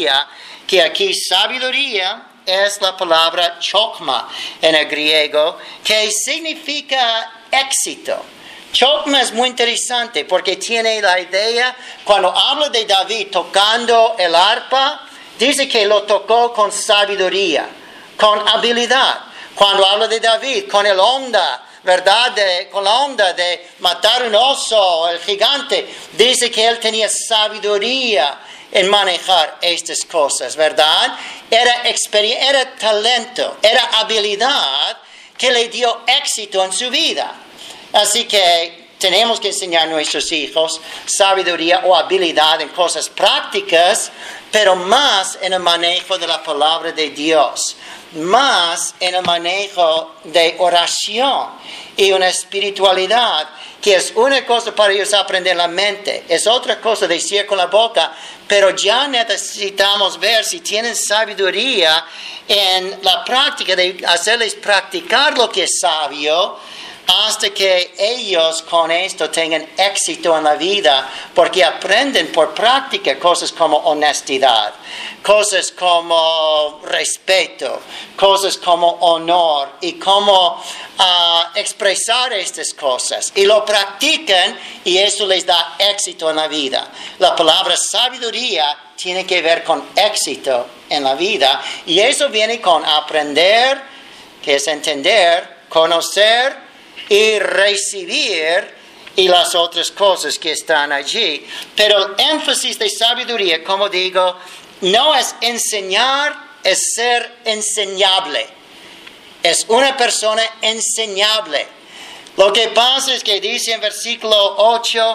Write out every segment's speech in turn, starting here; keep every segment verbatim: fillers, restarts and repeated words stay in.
sabiduría, que aquí sabiduría es la palabra chokma en el griego, que significa éxito. Chokma es muy interesante porque tiene la idea, cuando habla de David tocando el arpa, dice que lo tocó con sabiduría, con habilidad. Cuando habla de David, con el onda, ¿verdad? De, con la onda de matar un oso, el gigante, dice que él tenía sabiduría en manejar estas cosas, ¿verdad? Era experiencia, era talento, era habilidad que le dio éxito en su vida. Así que tenemos que enseñar a nuestros hijos sabiduría o habilidad en cosas prácticas, pero más en el manejo de la palabra de Dios, más en el manejo de oración y una espiritualidad que es una cosa para ellos aprender la mente, es otra cosa decir con la boca, pero ya necesitamos ver si tienen sabiduría en la práctica, de hacerles practicar lo que es sabio, hasta que ellos con esto tengan éxito en la vida, porque aprenden por práctica cosas como honestidad, cosas como respeto, cosas como honor y cómo uh, expresar estas cosas. Y lo practican y eso les da éxito en la vida. La palabra sabiduría tiene que ver con éxito en la vida y eso viene con aprender, que es entender, conocer y recibir y las otras cosas que están allí. Pero el énfasis de sabiduría, como digo, no es enseñar, es ser enseñable. Es una persona enseñable. Lo que pasa es que dice en versículo ocho,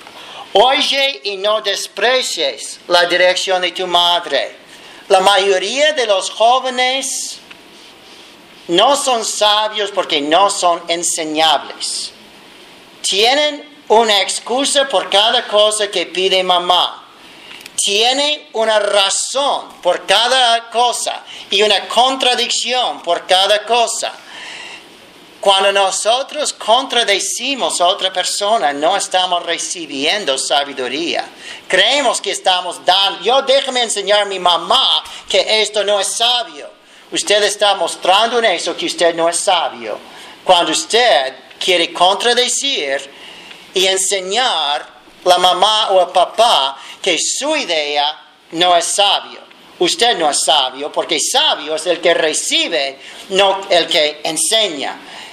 oye y no desprecies la dirección de tu madre. La mayoría de los jóvenes no son sabios porque no son enseñables. Tienen una excusa por cada cosa que pide mamá. Tienen una razón por cada cosa y una contradicción por cada cosa. Cuando nosotros contradecimos a otra persona, no estamos recibiendo sabiduría. Creemos que estamos dando, yo déjame enseñar a mi mamá que esto no es sabio. Usted está mostrando en eso que usted no es sabio. Cuando usted quiere contradecir y enseñar a la mamá o al papá que su idea no es sabio. Usted no es sabio porque sabio es el que recibe, no el que enseña.